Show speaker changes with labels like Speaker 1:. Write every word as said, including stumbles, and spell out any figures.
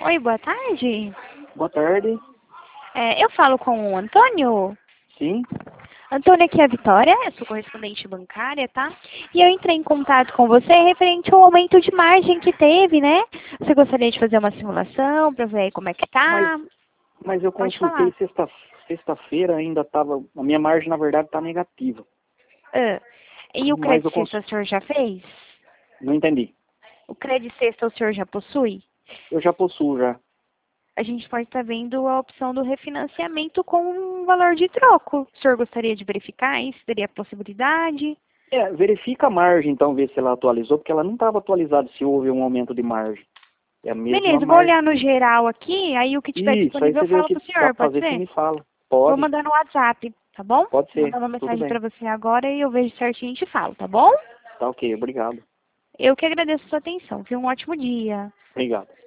Speaker 1: Oi, boa tarde.
Speaker 2: Boa tarde.
Speaker 1: É, eu falo com o Antônio.
Speaker 2: Sim.
Speaker 1: Antônio, aqui é a Vitória, eu sou correspondente bancária, tá? E eu entrei em contato com você referente ao aumento de margem que teve, né? Você gostaria de fazer uma simulação para ver aí como é que tá?
Speaker 2: Mas, mas eu
Speaker 1: Pode
Speaker 2: consultei
Speaker 1: falar.
Speaker 2: sexta, sexta-feira, ainda estava. A minha margem, na verdade, está negativa.
Speaker 1: Ah, e o
Speaker 2: Mas eu
Speaker 1: crédito
Speaker 2: cons...
Speaker 1: sexta o senhor já fez?
Speaker 2: não entendi.
Speaker 1: O crédito sexta o senhor já possui?
Speaker 2: Eu já possuo já.
Speaker 1: A gente pode estar vendo a opção do refinanciamento com um valor de troco. O senhor gostaria de verificar isso? Teria possibilidade?
Speaker 2: É, verifica a margem, então, ver se ela atualizou, porque ela não estava atualizada se houve um aumento de margem. É a mesma
Speaker 1: Beleza, vou
Speaker 2: margem.
Speaker 1: olhar no geral aqui, aí o que tiver
Speaker 2: Isso, aí
Speaker 1: disponível
Speaker 2: você
Speaker 1: eu
Speaker 2: vê o
Speaker 1: falo
Speaker 2: que
Speaker 1: pro
Speaker 2: dá
Speaker 1: senhor,
Speaker 2: para
Speaker 1: pode
Speaker 2: fazer, você
Speaker 1: ser?
Speaker 2: me fala.
Speaker 1: Vou
Speaker 2: Pode,
Speaker 1: mandar no WhatsApp, tá bom?
Speaker 2: pode
Speaker 1: Vou
Speaker 2: ser.
Speaker 1: mandar uma
Speaker 2: Tudo
Speaker 1: mensagem
Speaker 2: bem.
Speaker 1: pra você agora e eu vejo certinho e te falo, tá bom?
Speaker 2: Tá ok, obrigado.
Speaker 1: Eu que agradeço a sua atenção. Tenha um ótimo dia.
Speaker 2: Obrigado.